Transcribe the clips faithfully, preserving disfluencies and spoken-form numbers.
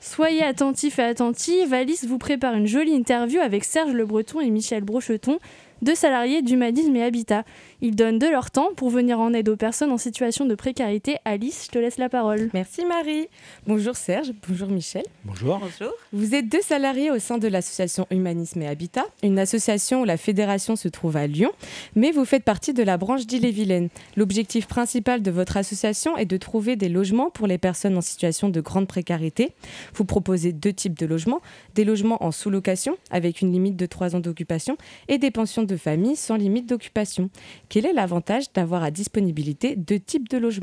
Soyez attentifs et attentives, Alice vous prépare une jolie interview avec Serge Le Breton et Michel Brocheton, deux salariés d'Humanisme et Habitat. Ils donnent de leur temps pour venir en aide aux personnes en situation de précarité. Alice, je te laisse la parole. Merci Marie. Bonjour Serge, bonjour Michel. Bonjour. Bonjour. Vous êtes deux salariés au sein de l'association Humanisme et Habitat, une association où la fédération se trouve à Lyon, mais vous faites partie de la branche d'Ille-et-Vilaine. L'objectif principal de votre association est de trouver des logements pour les personnes en situation de grande précarité. Vous proposez deux types de logements, des logements en sous-location avec une limite de trois ans d'occupation et des pensions de famille sans limite d'occupation. Quel est l'avantage d'avoir à disponibilité deux types de logements ?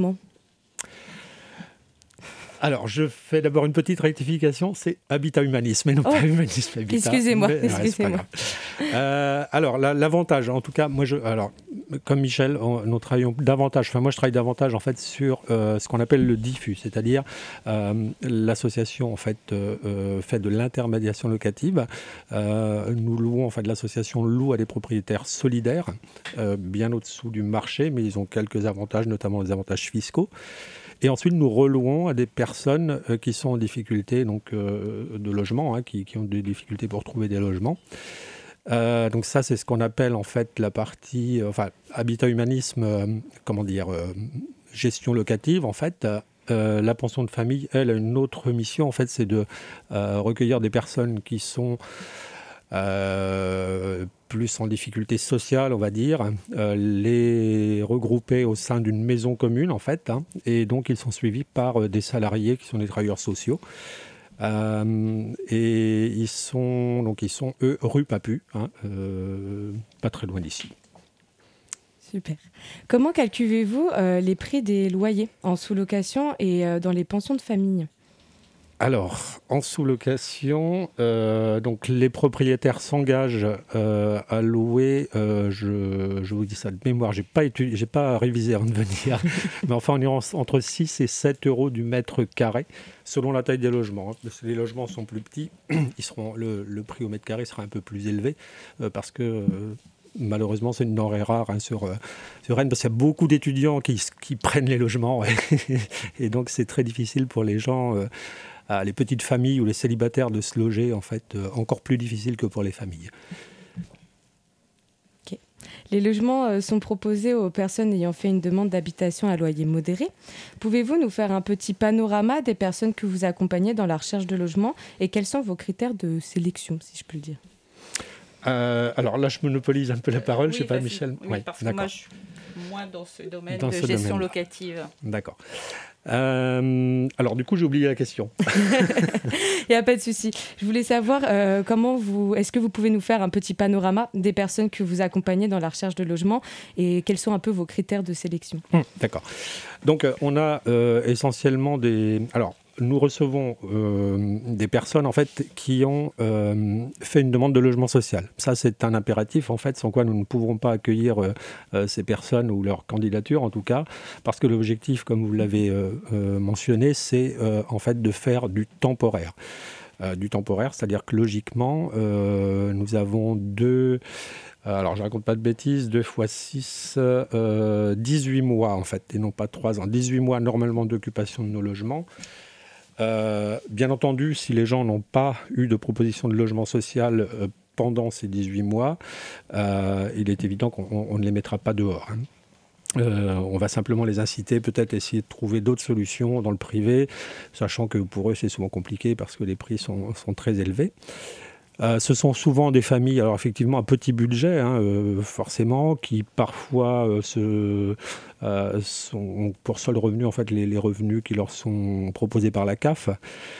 Alors, je fais d'abord une petite rectification, c'est Habitat Humanisme et non oh. pas Humanisme Habitat. Excusez-moi, mais, excusez-moi. Ouais, euh, alors, la, l'avantage, en tout cas, moi, je, alors, comme Michel, on, nous travaillons davantage, enfin moi je travaille davantage en fait sur euh, ce qu'on appelle le diffus, c'est-à-dire euh, l'association en fait euh, fait de l'intermédiation locative. Euh, nous louons, en fait, l'association loue à des propriétaires solidaires, euh, bien au-dessous du marché, mais ils ont quelques avantages, notamment des avantages fiscaux. Et ensuite, nous relouons à des personnes euh, qui sont en difficulté donc, euh, de logement, hein, qui, qui ont des difficultés pour trouver des logements. Euh, donc ça, c'est ce qu'on appelle en fait la partie, euh, enfin, habitat humanisme, euh, comment dire, euh, gestion locative en fait. Euh, la pension de famille, elle, a une autre mission en fait, c'est de euh, recueillir des personnes qui sont Euh, plus en difficulté sociale, on va dire, euh, les regrouper au sein d'une maison commune, en fait, hein, et donc ils sont suivis par euh, des salariés qui sont des travailleurs sociaux. Euh, et ils sont, donc ils sont, eux, rue Papu, hein, euh, pas très loin d'ici. Super. Comment calculez-vous euh, les prix des loyers en sous-location et euh, dans les pensions de famille ? Alors, en sous-location, euh, donc les propriétaires s'engagent euh, à louer, euh, je, je vous dis ça de mémoire, je n'ai pas, étudié, j'ai pas révisé avant de venir, mais enfin on est entre six et sept euros du mètre carré, selon la taille des logements. Hein. Si les logements sont plus petits, ils seront, le, le prix au mètre carré sera un peu plus élevé, euh, parce que... Euh, Malheureusement, c'est une denrée rare hein, sur, euh, sur Rennes, parce qu'il y a beaucoup d'étudiants qui, qui prennent les logements. Ouais. Et donc, c'est très difficile pour les gens, euh, à les petites familles ou les célibataires de se loger, en fait, euh, encore plus difficile que pour les familles. Okay. Les logements euh, sont proposés aux personnes ayant fait une demande d'habitation à loyer modéré. Pouvez-vous nous faire un petit panorama des personnes que vous accompagnez dans la recherche de logement et quels sont vos critères de sélection, si je peux le dire ? Euh, alors là, je monopolise un peu la parole, oui, je ne sais pas, Michel. Oui, oui, parce que moi, je suis moins dans ce domaine dans de ce gestion domaine. locative. D'accord. Euh, alors du coup, j'ai oublié la question. Il n'y a pas de souci. Je voulais savoir euh, comment vous, est-ce que vous pouvez nous faire un petit panorama des personnes que vous accompagnez dans la recherche de logement et quels sont un peu vos critères de sélection ? Hum, D'accord. Donc, euh, on a euh, essentiellement des... Alors, nous recevons euh, des personnes en fait qui ont euh, fait une demande de logement social. Ça, c'est un impératif en fait, sans quoi nous ne pourrons pas accueillir euh, euh, ces personnes ou leur candidature en tout cas, parce que l'objectif, comme vous l'avez euh, euh, mentionné, c'est euh, en fait de faire du temporaire. Euh, du temporaire, c'est-à-dire que logiquement, euh, nous avons deux. Alors, je ne raconte pas de bêtises, deux fois six, euh, dix-huit mois en fait, et non pas trois ans. dix-huit mois normalement d'occupation de nos logements. Euh, bien entendu, si les gens n'ont pas eu de proposition de logement social euh, pendant ces dix-huit mois, euh, il est évident qu'on on ne les mettra pas dehors. Hein. Euh, on va simplement les inciter, peut-être essayer de trouver d'autres solutions dans le privé, sachant que pour eux, c'est souvent compliqué parce que les prix sont, sont très élevés. Euh, ce sont souvent des familles, alors effectivement à petit budget, hein, euh, forcément, qui parfois euh, se, euh, sont pour seul revenu en fait les, les revenus qui leur sont proposés par la C A F.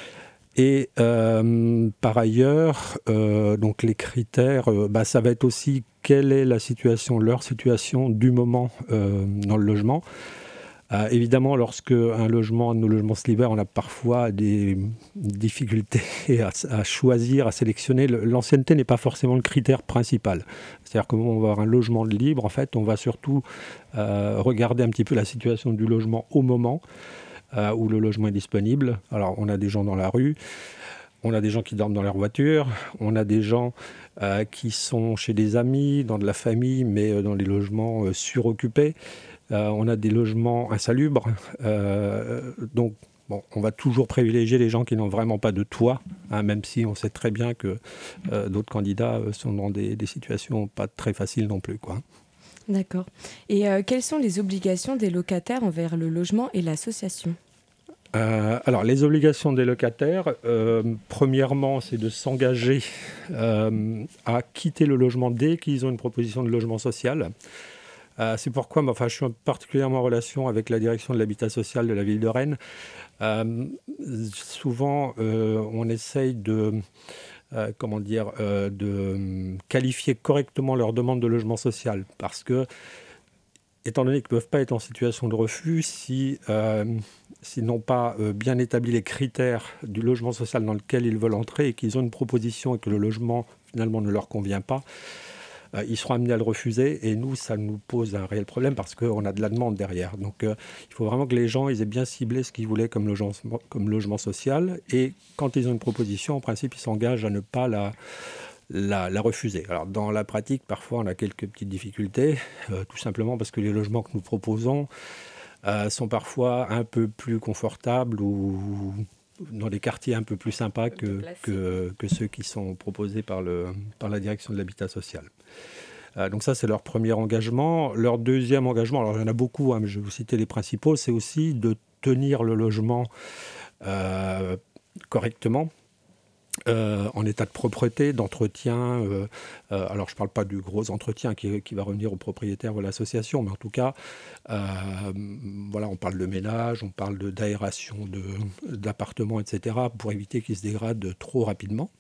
Et euh, par ailleurs, euh, donc les critères, euh, bah, ça va être aussi quelle est la situation, leur situation du moment euh, dans le logement. Euh, évidemment, lorsque un logement, nos logements se libèrent, on a parfois des difficultés à, à choisir, à sélectionner. L'ancienneté n'est pas forcément le critère principal. C'est-à-dire que quand on va avoir un logement libre, en fait, on va surtout euh, regarder un petit peu la situation du logement au moment euh, où le logement est disponible. Alors, on a des gens dans la rue, on a des gens qui dorment dans leur voiture, on a des gens euh, qui sont chez des amis, dans de la famille, mais dans des logements euh, suroccupés. Euh, on a des logements insalubres. Euh, donc, bon, on va toujours privilégier les gens qui n'ont vraiment pas de toit, hein, même si on sait très bien que euh, d'autres candidats sont dans des, des situations pas très faciles non plus, quoi. D'accord. Et euh, quelles sont les obligations des locataires envers le logement et l'association ? Euh, alors, les obligations des locataires, euh, premièrement, c'est de s'engager euh, à quitter le logement dès qu'ils ont une proposition de logement social. Euh, c'est pourquoi moi, enfin, je suis particulièrement en relation avec la direction de l'habitat social de la ville de Rennes. Euh, souvent, euh, on essaye de... Euh, comment dire, euh, de qualifier correctement leur demande de logement social. Parce que, étant donné qu'ils ne peuvent pas être en situation de refus, si, euh, s'ils n'ont pas euh, bien établi les critères du logement social dans lequel ils veulent entrer et qu'ils ont une proposition et que le logement, finalement, ne leur convient pas, euh, ils seront amenés à le refuser. Et nous, ça nous pose un réel problème parce qu'on a de la demande derrière. Donc, euh, il faut vraiment que les gens ils aient bien ciblé ce qu'ils voulaient comme logement, comme logement social. Et quand ils ont une proposition, en principe, ils s'engagent à ne pas la, la, la refuser. Alors, dans la pratique, parfois, on a quelques petites difficultés, euh, tout simplement parce que les logements que nous proposons euh, sont parfois un peu plus confortables ou dans des quartiers un peu plus sympas que, que, que ceux qui sont proposés par, le, par la direction de l'habitat social. Euh, donc ça, c'est leur premier engagement. Leur deuxième engagement, alors il y en a beaucoup, hein, mais je vais vous citer les principaux, c'est aussi de tenir le logement euh, correctement, euh, en état de propreté, d'entretien. Euh, euh, alors je ne parle pas du gros entretien qui, qui va revenir au propriétaire ou à l'association, mais en tout cas, euh, voilà, on parle de ménage, on parle de, d'aération de, d'appartements, et cetera, pour éviter qu'ils se dégradent trop rapidement.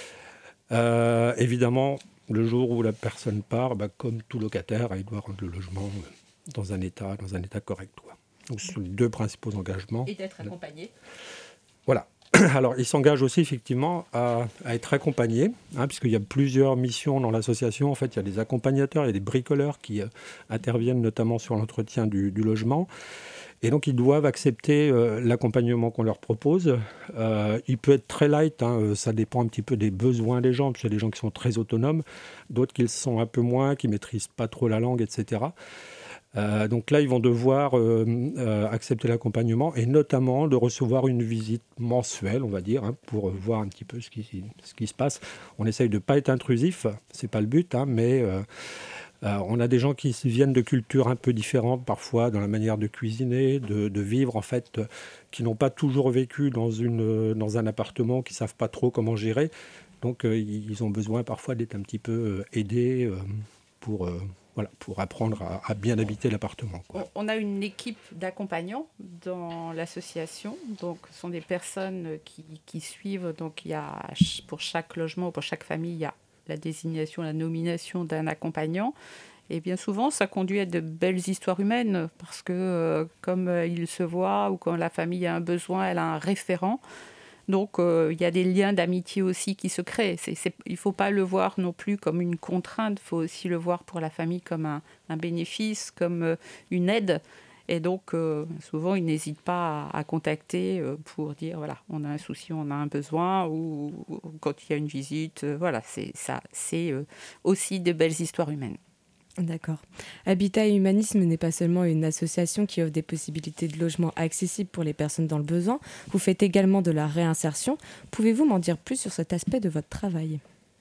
Euh, évidemment, le jour où la personne part, bah, comme tout locataire, il doit rendre le logement dans un état, dans un état correct, quoi. Donc, ce sont les deux principaux engagements. Et d'être accompagné. Voilà. Alors, il s'engage aussi effectivement à, à être accompagné, hein, puisqu'il y a plusieurs missions dans l'association. En fait, il y a des accompagnateurs, il y a des bricoleurs qui euh, interviennent notamment sur l'entretien du, du logement. Et donc, ils doivent accepter euh, l'accompagnement qu'on leur propose. Euh, il peut être très light, hein, ça dépend un petit peu des besoins des gens, parce qu'il y a des gens qui sont très autonomes, d'autres qui le sont un peu moins, qui ne maîtrisent pas trop la langue, et cetera. Euh, donc là, ils vont devoir euh, euh, accepter l'accompagnement et notamment de recevoir une visite mensuelle, on va dire, hein, pour voir un petit peu ce qui, ce qui se passe. On essaye de ne pas être intrusif, ce n'est pas le but, hein, mais euh, euh, on a des gens qui viennent de cultures un peu différentes, parfois dans la manière de cuisiner, de, de vivre, en fait, euh, qui n'ont pas toujours vécu dans, une, dans un appartement, qui ne savent pas trop comment gérer. Donc, euh, ils ont besoin parfois d'être un petit peu euh, aidés euh, pour... Euh, Voilà, pour apprendre à, à bien habiter l'appartement, quoi. On a une équipe d'accompagnants dans l'association. Donc, ce sont des personnes qui, qui suivent. Donc, il y a, pour chaque logement, pour chaque famille, il y a la désignation, la nomination d'un accompagnant. Et bien souvent, ça conduit à de belles histoires humaines parce que, euh, comme il se voit ou quand la famille a un besoin, elle a un référent. Donc, euh, il y a des liens d'amitié aussi qui se créent. C'est, c'est, il ne faut pas le voir non plus comme une contrainte. Il faut aussi le voir pour la famille comme un, un bénéfice, comme euh, une aide. Et donc, euh, souvent, ils n'hésitent pas à, à contacter euh, pour dire, voilà, on a un souci, on a un besoin, ou, ou quand il y a une visite. Euh, voilà, c'est, ça, c'est euh, aussi de belles histoires humaines. D'accord. Habitat et Humanisme n'est pas seulement une association qui offre des possibilités de logement accessibles pour les personnes dans le besoin. Vous faites également de la réinsertion. Pouvez-vous m'en dire plus sur cet aspect de votre travail ?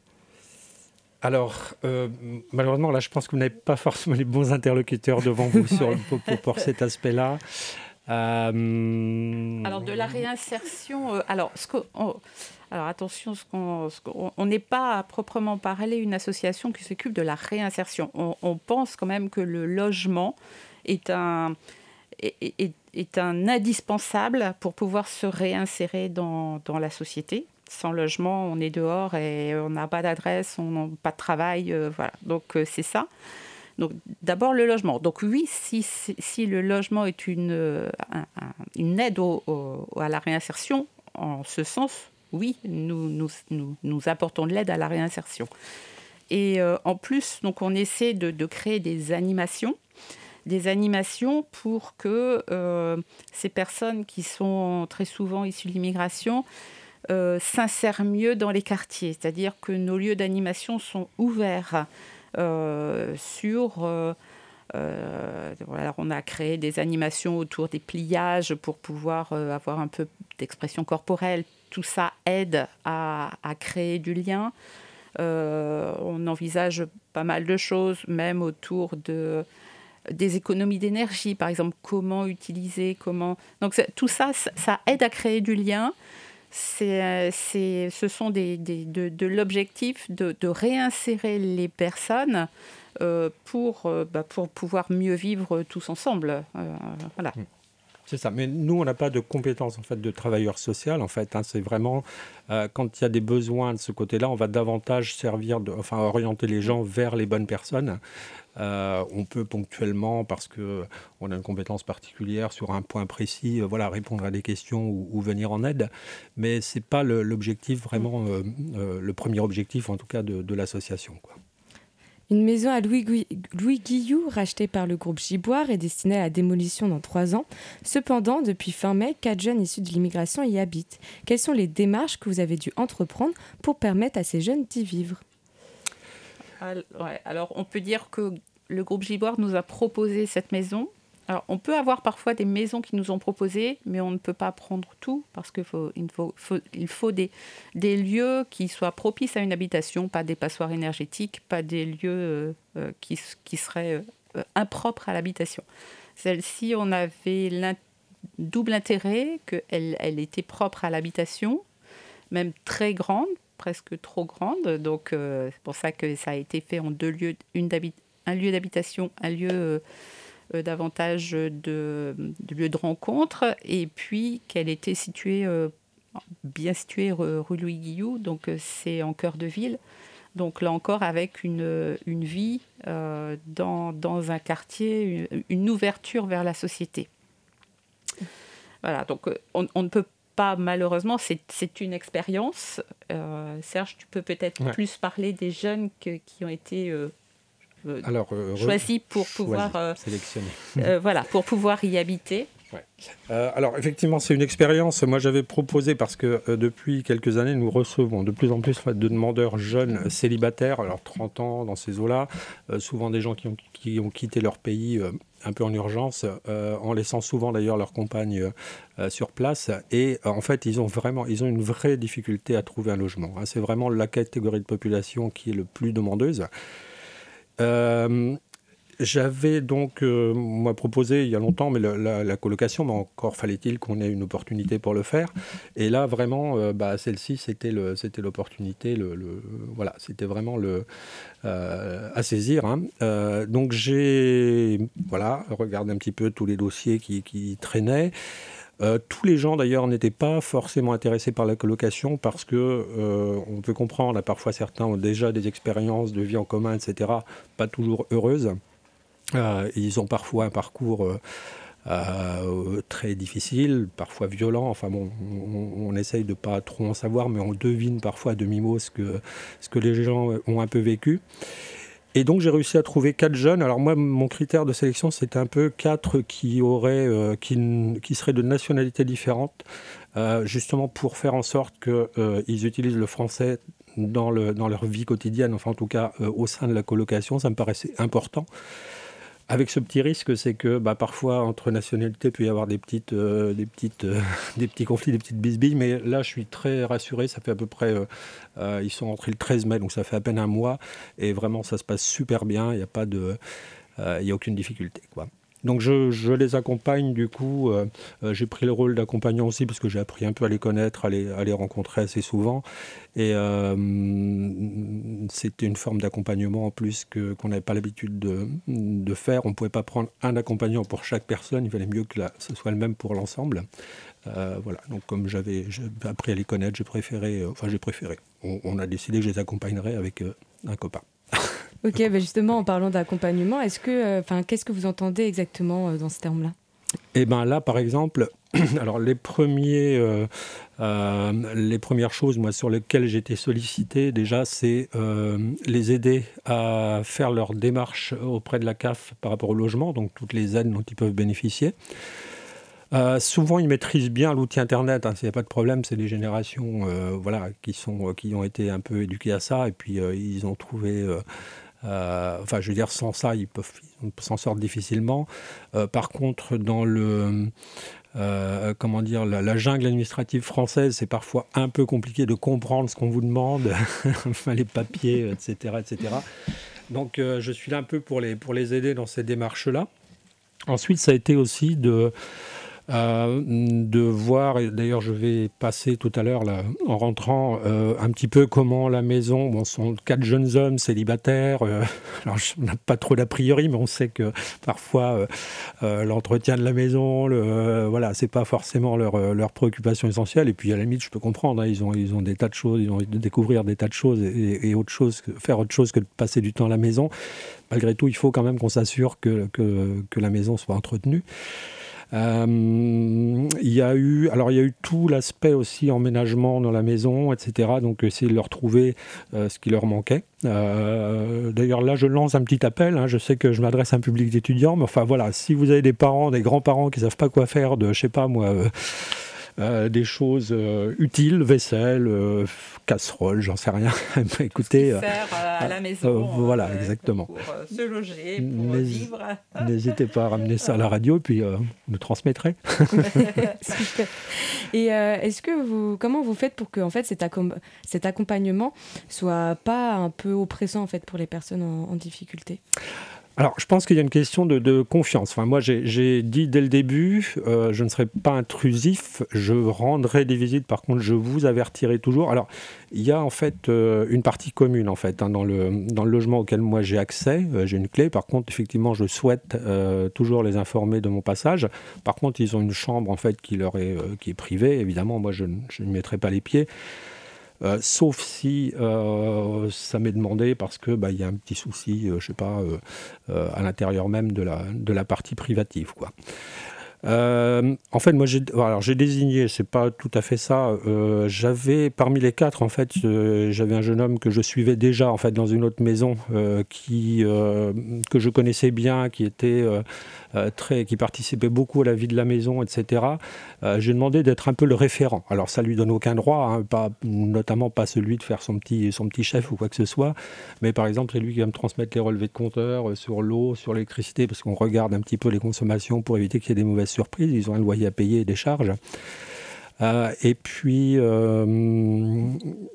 Alors, euh, malheureusement, là, je pense que vous n'avez pas forcément les bons interlocuteurs devant vous sur, pour, pour, pour cet aspect-là. Euh... Alors, de la réinsertion... Euh, alors, ce qu'on... Alors attention, ce qu'on, ce qu'on, on n'est pas à proprement parler une association qui s'occupe de la réinsertion. On, on pense quand même que le logement est un, est, est, est un indispensable pour pouvoir se réinsérer dans, dans la société. Sans logement, on est dehors et on n'a pas d'adresse, on n'a pas de travail. Euh, voilà. Donc euh, c'est ça. Donc d'abord le logement. Donc oui, si, si, si le logement est une, un, un, une aide au, au, à la réinsertion, en ce sens, oui, nous, nous, nous, nous apportons de l'aide à la réinsertion. Et euh, en plus, donc, on essaie de, de créer des animations, des animations pour que euh, ces personnes qui sont très souvent issues de l'immigration euh, s'insèrent mieux dans les quartiers. C'est-à-dire que nos lieux d'animation sont ouverts euh, sur... Euh, Euh, voilà, on a créé des animations autour des pliages pour pouvoir euh, avoir un peu d'expression corporelle. Tout ça aide à, à créer du lien. Euh, on envisage pas mal de choses, même autour de, des économies d'énergie, par exemple, comment utiliser, comment... Donc tout ça, ça, ça aide à créer du lien. C'est, c'est, ce sont des, des, de, de l'objectif de, de réinsérer les personnes euh, pour, euh, bah, pour pouvoir mieux vivre tous ensemble. Euh, voilà. C'est ça, mais nous, on n'a pas de compétences en fait, de travailleur social. En fait, hein, c'est vraiment, euh, quand il y a des besoins de ce côté-là, on va davantage servir, de, enfin, orienter les gens vers les bonnes personnes. Euh, on peut ponctuellement, parce qu'on a une compétence particulière sur un point précis, euh, voilà, répondre à des questions ou, ou venir en aide, mais ce n'est pas le, l'objectif vraiment, euh, euh, le premier objectif en tout cas de, de l'association, quoi. Une maison à Louis, Gui- Louis Guillou, rachetée par le groupe Giboire, est destinée à la démolition dans trois ans. Cependant, depuis fin mai, quatre jeunes issus de l'immigration y habitent. Quelles sont les démarches que vous avez dû entreprendre pour permettre à ces jeunes d'y vivre ? Alors, ouais, alors, on peut dire que le groupe Giboire nous a proposé cette maison. Alors, on peut avoir parfois des maisons qui nous ont proposé, mais on ne peut pas prendre tout parce qu'il faut, il faut, faut, il faut des, des lieux qui soient propices à une habitation, pas des passoires énergétiques, pas des lieux euh, qui, qui seraient euh, impropres à l'habitation. Celle-ci, on avait l'in- double intérêt qu'elle elle était propre à l'habitation, même très grande, presque trop grande. Donc, euh, c'est pour ça que ça a été fait en deux lieux, une d'habit- un lieu d'habitation, un lieu... Euh, Euh, davantage de, de lieux de rencontre, et puis qu'elle était située, euh, bien située rue Louis Guillou, donc euh, c'est en cœur de ville. Donc là encore, avec une, une vie euh, dans, dans un quartier, une, une ouverture vers la société. Voilà, donc on, on ne peut pas, malheureusement, c'est, c'est une expérience. Euh, Serge, tu peux peut-être ouais. plus parler des jeunes que, qui ont été... Euh, Euh, Alors, euh, choisi pour pouvoir euh, sélectionner. euh, voilà, pour pouvoir y habiter. Ouais. Euh, alors effectivement, c'est une expérience. Moi, j'avais proposé parce que euh, depuis quelques années, nous recevons de plus en plus de demandeurs jeunes euh, célibataires, alors trente ans dans ces eaux-là, euh, souvent des gens qui ont, qui ont quitté leur pays euh, un peu en urgence, euh, en laissant souvent d'ailleurs leur compagne euh, sur place. Et euh, en fait, ils ont vraiment, ils ont une vraie difficulté à trouver un logement. Hein. C'est vraiment la catégorie de population qui est le plus demandeuse. Euh, j'avais donc, euh, moi, proposé il y a longtemps mais le, la, la colocation, mais encore fallait-il qu'on ait une opportunité pour le faire. Et là, vraiment, euh, bah, celle-ci, c'était, le, c'était l'opportunité, le, le, voilà, c'était vraiment le, euh, à saisir. Hein. Euh, donc, j'ai voilà, regardé un petit peu tous les dossiers qui, qui traînaient. Euh, tous les gens d'ailleurs n'étaient pas forcément intéressés par la colocation parce que euh, on peut comprendre, parfois certains ont déjà des expériences de vie en commun, et cetera, pas toujours heureuses. Euh, ils ont parfois un parcours euh, euh, très difficile, parfois violent. Enfin bon, on, on essaye de pas trop en savoir, mais on devine parfois à demi-mot ce que, ce que les gens ont un peu vécu. Et donc j'ai réussi à trouver quatre jeunes. Alors moi, mon critère de sélection, c'était un peu quatre qui auraient, euh, qui, qui seraient de nationalités différentes, euh, justement pour faire en sorte qu'ils euh, utilisent le français dans, le, dans leur vie quotidienne, enfin en tout cas euh, au sein de la colocation. Ça me paraissait important. Avec ce petit risque, c'est que bah, parfois, entre nationalités, il peut y avoir des, petites, euh, des, petites, euh, des petits conflits, des petites bisbilles. Mais là, je suis très rassuré. Ça fait à peu près... Euh, euh, ils sont entrés le treize mai, donc ça fait à peine un mois. Et vraiment, ça se passe super bien. Il n'y a pas de... Euh, il n'y a aucune difficulté, quoi. Donc je, je les accompagne du coup, euh, euh, j'ai pris le rôle d'accompagnant aussi parce que j'ai appris un peu à les connaître, à les, à les rencontrer assez souvent et euh, c'était une forme d'accompagnement en plus que, qu'on n'avait pas l'habitude de, de faire. On ne pouvait pas prendre un accompagnant pour chaque personne, il valait mieux que la, ce soit le même pour l'ensemble. Euh, voilà, donc comme j'avais, j'avais appris à les connaître, j'ai préféré, euh, enfin j'ai préféré, on, on a décidé que je les accompagnerais avec euh, un copain. Ok, bah justement, en parlant d'accompagnement, est-ce que, euh, qu'est-ce que vous entendez exactement euh, dans ce terme-là ? Eh bien là, par exemple, alors les, premiers, euh, euh, les premières choses moi, sur lesquelles j'ai été sollicité, déjà, c'est euh, les aider à faire leur démarche auprès de la C A F par rapport au logement, donc toutes les aides dont ils peuvent bénéficier. Euh, souvent, ils maîtrisent bien l'outil Internet, hein, il n'y a pas de problème, c'est des générations euh, voilà, qui, sont, qui ont été un peu éduquées à ça, et puis euh, ils ont trouvé... Euh, Euh, enfin, je veux dire, sans ça, ils peuvent ils s'en sortent difficilement. Euh, par contre, dans le euh, comment dire, la, la jungle administrative française, c'est parfois un peu compliqué de comprendre ce qu'on vous demande, les papiers, et cetera, et cetera. Donc, euh, je suis là un peu pour les pour les aider dans ces démarches-là. Ensuite, ça a été aussi de Euh, de voir, et d'ailleurs je vais passer tout à l'heure là, en rentrant euh, un petit peu comment la maison, bon, sont quatre jeunes hommes célibataires, euh, alors on n'a pas trop d'a priori, mais on sait que parfois euh, euh, l'entretien de la maison, le, euh, voilà, c'est pas forcément leur, euh, leur préoccupation essentielle, et puis à la limite je peux comprendre, hein, ils, ont, ils ont des tas de choses, ils ont envie de découvrir des tas de choses et, et autre chose, faire autre chose que de passer du temps à la maison. Malgré tout, il faut quand même qu'on s'assure que, que, que la maison soit entretenue. Euh, il y a eu, alors il y a eu tout l'aspect aussi emménagement dans la maison, et cetera. Donc essayer de leur trouver euh, ce qui leur manquait. Euh, d'ailleurs là, je lance un petit appel. Hein, je sais que je m'adresse à un public d'étudiants, mais enfin voilà, si vous avez des parents, des grands-parents qui savent pas quoi faire de, je sais pas moi. Euh, Euh, des choses euh, utiles, vaisselle, euh, casserole, j'en sais rien. Écoutez, euh, sert à la maison, euh, voilà, euh, exactement. Pour euh, se loger, pour N'hés- vivre. N'hésitez pas à ramener ça à la radio, et puis euh, nous transmettrez. Super. Et euh, est-ce que vous, comment vous faites pour que en fait cet, accom- cet accompagnement soit pas un peu oppressant en fait pour les personnes en, en difficulté? Alors, je pense qu'il y a une question de, de confiance. Enfin, moi, j'ai, j'ai dit dès le début, euh, je ne serai pas intrusif, je rendrai des visites, par contre, je vous avertirai toujours. Alors, il y a en fait euh, une partie commune, en fait, hein, dans, le, dans le logement auquel moi j'ai accès, euh, j'ai une clé. Par contre, effectivement, je souhaite euh, toujours les informer de mon passage. Par contre, ils ont une chambre, en fait, qui leur est, euh, qui est privée. Évidemment, moi, je, je ne mettrai pas les pieds. Euh, sauf si euh, ça m'est demandé parce que bah, y a un petit souci, euh, je sais pas, euh, euh, à l'intérieur même de la, de la partie privative, quoi. Euh, en fait, moi, j'ai, alors, j'ai désigné, c'est pas tout à fait ça. Euh, j'avais parmi les quatre, en fait, euh, j'avais un jeune homme que je suivais déjà, en fait, dans une autre maison, euh, qui euh, que je connaissais bien, qui était euh, euh, très, qui participait beaucoup à la vie de la maison, et cetera. Euh, j'ai demandé d'être un peu le référent. Alors, ça lui donne aucun droit, hein, pas, notamment pas celui de faire son petit, son petit chef ou quoi que ce soit. Mais par exemple, c'est lui qui va me transmettre les relevés de compteur euh, sur l'eau, sur l'électricité, parce qu'on regarde un petit peu les consommations pour éviter qu'il y ait des mauvaises surprises. Ils ont un loyer à payer et des charges. Euh, et puis, euh,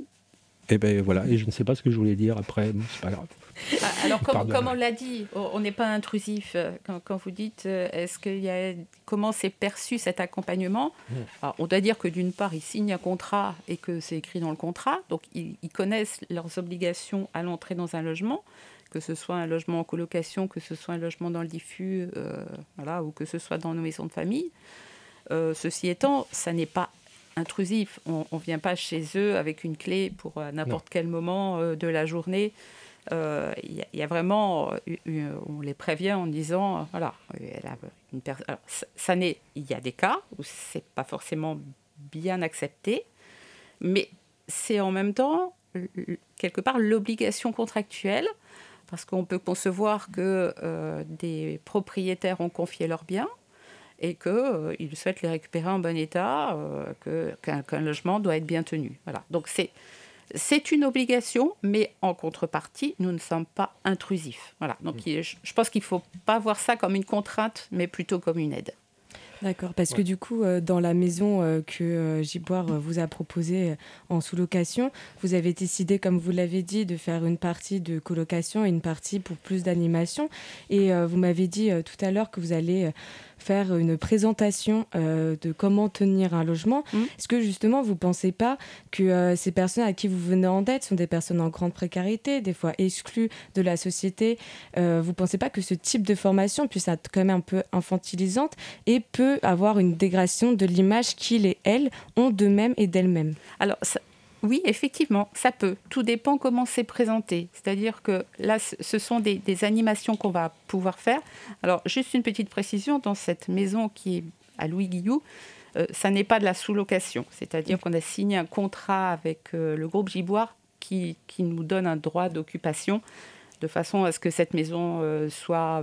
et ben voilà. Et je ne sais pas ce que je voulais dire après. Bon, c'est pas grave. Alors, comme, comme on l'a dit, on n'est pas intrusif. Quand, quand vous dites, est-ce qu'il y a, comment s'est perçu cet accompagnement? Alors, on doit dire que d'une part, ils signent un contrat et que c'est écrit dans le contrat. Donc, ils, ils connaissent leurs obligations à l'entrée dans un logement, que ce soit un logement en colocation, que ce soit un logement dans le diffus, euh, voilà, ou que ce soit dans nos maisons de famille. Euh, ceci étant, ça n'est pas intrusif. On ne vient pas chez eux avec une clé pour à n'importe non. quel moment euh, de la journée. Il euh, y, y a vraiment, euh, on les prévient en disant, euh, voilà, elle a une per- alors, ça, ça n'est, il y a des cas où c'est pas forcément bien accepté, mais c'est en même temps quelque part l'obligation contractuelle, parce qu'on peut concevoir que euh, des propriétaires ont confié leurs biens et qu'ils euh, souhaitent les récupérer en bon état, euh, que, qu'un, qu'un logement doit être bien tenu. Voilà. Donc c'est C'est une obligation, mais en contrepartie, nous ne sommes pas intrusifs. Voilà. Donc, mmh. je pense qu'il ne faut pas voir ça comme une contrainte, mais plutôt comme une aide. D'accord, parce ouais. que du coup, euh, dans la maison euh, que euh, Giboire euh, vous a proposée euh, en sous-location, vous avez décidé, comme vous l'avez dit, de faire une partie de colocation et une partie pour plus d'animation. Et euh, vous m'avez dit euh, tout à l'heure que vous allez... Euh, faire une présentation euh, de comment tenir un logement. Mmh. Est-ce que justement vous ne pensez pas que euh, ces personnes à qui vous venez en aide sont des personnes en grande précarité, des fois exclues de la société? euh, Vous ne pensez pas que ce type de formation puisse être quand même un peu infantilisante et peut avoir une dégradation de l'image qu'ils et elles ont d'eux-mêmes et d'elles-mêmes? Alors, ça... Oui, effectivement, ça peut. Tout dépend comment c'est présenté. C'est-à-dire que là, ce sont des, des animations qu'on va pouvoir faire. Alors, juste une petite précision, dans cette maison qui est à Louis Guillou, euh, ça n'est pas de la sous-location. C'est-à-dire qu'on a signé un contrat avec euh, le groupe Giboire qui, qui nous donne un droit d'occupation de façon à ce que cette maison euh, soit euh,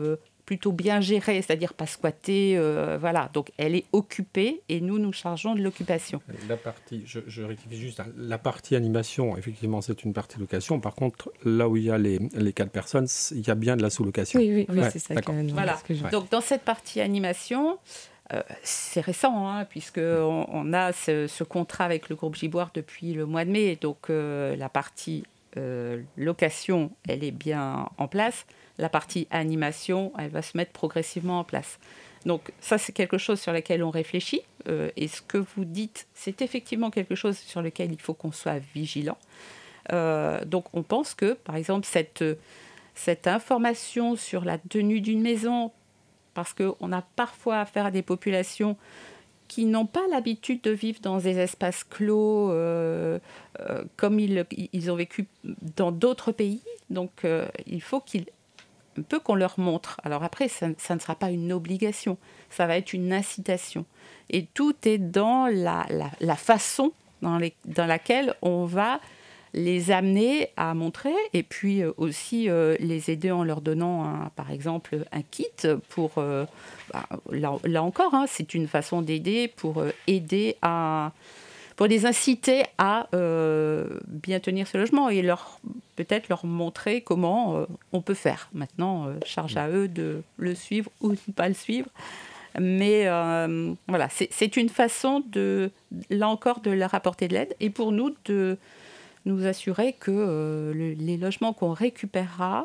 plutôt bien gérée, c'est-à-dire pas squattée, euh, voilà. Donc elle est occupée et nous nous chargeons de l'occupation. La partie, je, je rectifie juste, hein, la partie animation, effectivement, c'est une partie location. Par contre, là où il y a les, les quatre personnes, il y a bien de la sous-location. Oui, oui, oui Ouais, c'est ça. d'accord. Que, Voilà. que je... Donc dans cette partie animation, euh, c'est récent, hein, puisqu'on on a ce, ce contrat avec le groupe Giboire depuis le mois de mai. Donc euh, la partie euh, location, elle est bien en place. La partie animation, elle va se mettre progressivement en place. Donc ça, c'est quelque chose sur lequel on réfléchit. Euh, et ce que vous dites, c'est effectivement quelque chose sur lequel il faut qu'on soit vigilant. Euh, donc on pense que, par exemple, cette, cette information sur la tenue d'une maison, parce qu'on a parfois affaire à des populations qui n'ont pas l'habitude de vivre dans des espaces clos euh, euh, comme ils, ils ont vécu dans d'autres pays. Donc euh, il faut qu'ils un peu qu'on leur montre. Alors après, ça, ça ne sera pas une obligation, ça va être une incitation. Et tout est dans la, la, la façon dans, les, dans laquelle on va les amener à montrer, et puis aussi euh, les aider en leur donnant, un, par exemple, un kit pour... Euh, bah, là, là encore, hein, c'est une façon d'aider pour euh, aider à... pour les inciter à euh, bien tenir ce logement et leur, peut-être leur montrer comment euh, on peut faire. Maintenant, euh, charge à eux de le suivre ou de ne pas le suivre. Mais euh, voilà, c'est, c'est une façon, de, là encore, de leur apporter de l'aide et pour nous, de nous assurer que euh, le, les logements qu'on récupérera,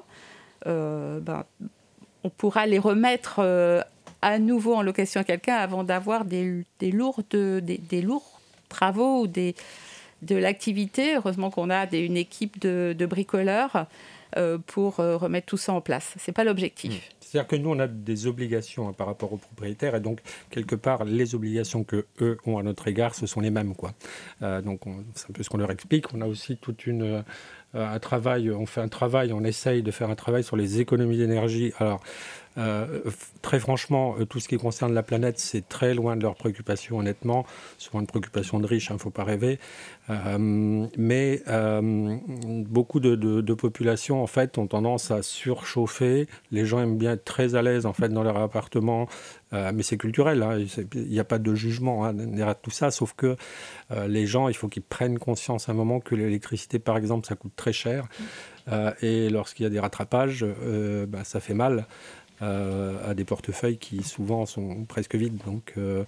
euh, ben, on pourra les remettre euh, à nouveau en location à quelqu'un avant d'avoir des, des, lourdes, des, des lourds travaux ou des, de l'activité. Heureusement qu'on a des, une équipe de, de bricoleurs euh, pour euh, remettre tout ça en place. Ce n'est pas l'objectif. Mmh. C'est-à-dire que nous, on a des obligations hein, par rapport aux propriétaires et donc, quelque part, les obligations qu'eux ont à notre égard, ce sont les mêmes, quoi. Euh, donc, on, c'est un peu ce qu'on leur explique. On a aussi toute une... Euh, un travail, on fait un travail, on essaye de faire un travail sur les économies d'énergie. Alors, Euh, très franchement, euh, tout ce qui concerne la planète, c'est très loin de leurs préoccupations, honnêtement. Souvent une préoccupation de riches, il hein, ne faut pas rêver. Euh, mais euh, beaucoup de, de, de populations, en fait, ont tendance à surchauffer. Les gens aiment bien être très à l'aise, en fait, dans leur appartement. Euh, mais c'est culturel, hein. Il n'y a pas de jugement hein, derrière tout ça, sauf que euh, les gens, il faut qu'ils prennent conscience à un moment que l'électricité, par exemple, ça coûte très cher. Euh, et lorsqu'il y a des rattrapages, euh, bah, ça fait mal. Euh, à des portefeuilles qui souvent sont presque vides. Donc euh,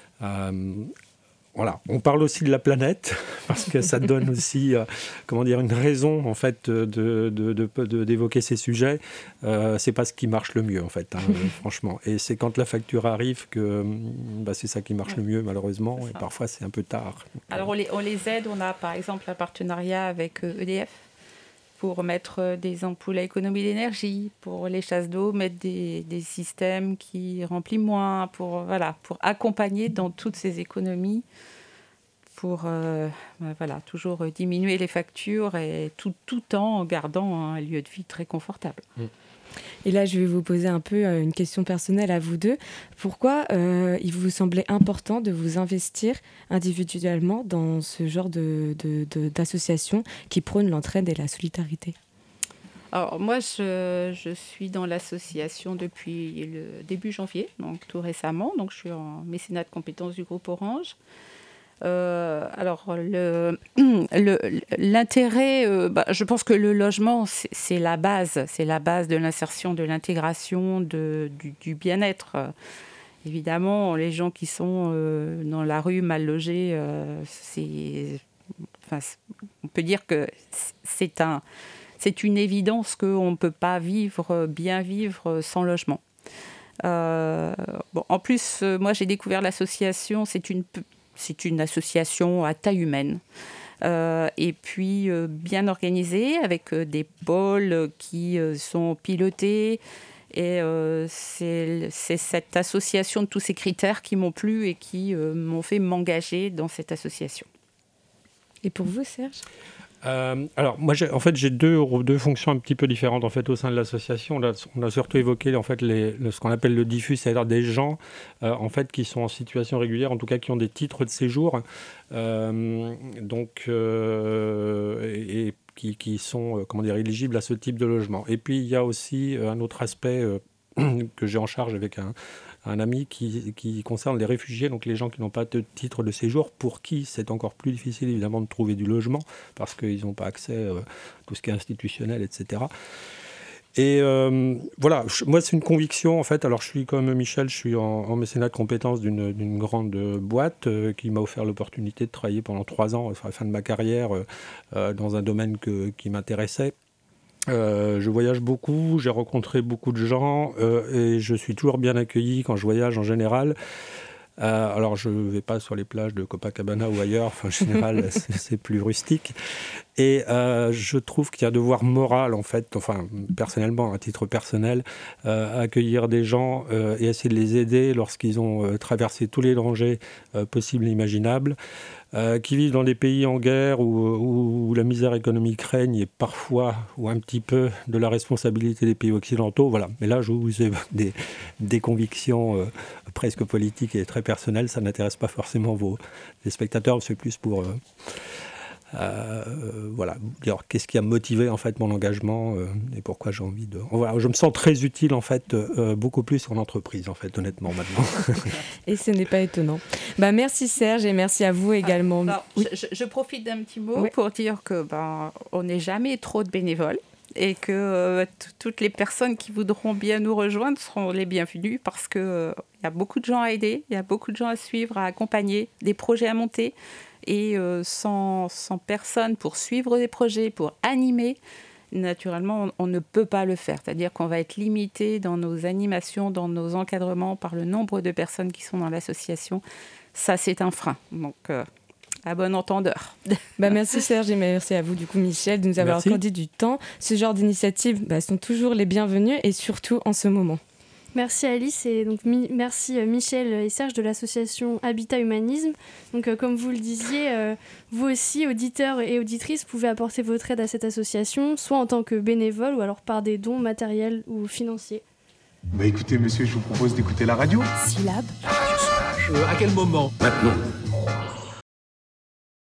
euh, voilà, on parle aussi de la planète parce que ça donne aussi, euh, comment dire, une raison en fait de, de, de, de, d'évoquer ces sujets. Euh, c'est pas ce qui marche le mieux en fait, hein, franchement. Et c'est quand la facture arrive que bah, c'est ça qui marche ouais. le mieux malheureusement. Et parfois c'est un peu tard. Alors on les, on les aide. On a par exemple un partenariat avec E D F. Pour mettre des ampoules à économie d'énergie, pour les chasses d'eau, mettre des, des systèmes qui remplissent moins, pour, voilà, pour accompagner dans toutes ces économies, pour euh, voilà, toujours diminuer les factures et tout, tout en gardant un lieu de vie très confortable. Mmh. Et là, je vais vous poser un peu une question personnelle à vous deux. Pourquoi euh, il vous semblait important de vous investir individuellement dans ce genre de, de, de, d'association qui prône l'entraide et la solidarité ? Alors moi, je, je suis dans l'association depuis le début janvier, donc tout récemment. Donc je suis en mécénat de compétences du groupe Orange. Euh, alors, le, le, l'intérêt, euh, bah, je pense que le logement, c'est, c'est la base, c'est la base de l'insertion, de l'intégration, de, du, du bien-être. Euh, évidemment, les gens qui sont euh, dans la rue, mal logés, euh, c'est, enfin, c'est, on peut dire que c'est, un, c'est une évidence qu'on ne peut pas vivre, bien vivre sans logement. Euh, bon, en plus, euh, moi, j'ai découvert l'association, c'est une C'est une association à taille humaine euh, et puis euh, bien organisée avec euh, des pôles qui euh, sont pilotés. Et euh, c'est, c'est cette association de tous ces critères qui m'ont plu et qui euh, m'ont fait m'engager dans cette association. Et pour vous, Serge ? Euh, alors moi j'ai, en fait j'ai deux, deux fonctions un petit peu différentes en fait au sein de l'association. On a, on a surtout évoqué en fait les, le, ce qu'on appelle le diffus, c'est-à-dire des gens euh, en fait qui sont en situation régulière, en tout cas qui ont des titres de séjour, euh, donc euh, et, et qui, qui sont euh, comment dire éligibles à ce type de logement. Et puis il y a aussi euh, un autre aspect euh, que j'ai en charge avec un, un ami qui, qui concerne les réfugiés, donc les gens qui n'ont pas de titre de séjour, pour qui c'est encore plus difficile évidemment de trouver du logement parce qu'ils n'ont pas accès euh, à tout ce qui est institutionnel, et cetera. Et euh, voilà, je, moi c'est une conviction en fait. Alors je suis comme Michel, je suis en, en mécénat de compétences d'une, d'une grande boîte euh, qui m'a offert l'opportunité de travailler pendant trois ans, à la fin de ma carrière, euh, dans un domaine que, qui m'intéressait. Euh, je voyage beaucoup, j'ai rencontré beaucoup de gens euh, et je suis toujours bien accueilli quand je voyage en général. Euh, alors je ne vais pas sur les plages de Copacabana ou ailleurs, enfin, en général c'est, c'est plus rustique. Et euh, je trouve qu'il y a un devoir moral en fait, enfin personnellement, à titre personnel, euh, à accueillir des gens euh, et essayer de les aider lorsqu'ils ont euh, traversé tous les dangers euh, possibles et imaginables. Euh, qui vivent dans des pays en guerre où, où, où la misère économique règne et parfois ou un petit peu de la responsabilité des pays occidentaux. Voilà. Mais là, je vous ai des, des convictions euh, presque politiques et très personnelles. Ça n'intéresse pas forcément vos les spectateurs. C'est plus pour euh, euh, voilà, dire qu'est-ce qui a motivé en fait mon engagement euh, et pourquoi j'ai envie de. Voilà, je me sens très utile en fait, euh, beaucoup plus en entreprise en fait, honnêtement maintenant. Et ce n'est pas étonnant. Bah merci Serge et merci à vous également. Alors, oui. je, je profite d'un petit mot oui. pour dire que ben on n'est jamais trop de bénévoles et que euh, t- toutes les personnes qui voudront bien nous rejoindre seront les bienvenues parce que euh, y a beaucoup de gens à aider, il y a beaucoup de gens à suivre, à accompagner, des projets à monter. Et euh, sans, sans personne pour suivre des projets, pour animer, naturellement, on, on ne peut pas le faire. C'est-à-dire qu'on va être limité dans nos animations, dans nos encadrements par le nombre de personnes qui sont dans l'association. Ça, c'est un frein. Donc, euh, à bon entendeur. Bah, merci Serge et merci à vous, du coup, Michel, de nous avoir accordé du temps. Ce genre d'initiatives bah, sont toujours les bienvenues et surtout en ce moment. Merci Alice et donc mi- merci Michel et Serge de l'association Habitat Humanisme. Donc euh, comme vous le disiez, euh, vous aussi, auditeurs et auditrices, pouvez apporter votre aide à cette association, soit en tant que bénévole ou alors par des dons matériels ou financiers. Bah écoutez monsieur, je vous propose d'écouter la radio. Syllabe. Euh, à quel moment ? Maintenant.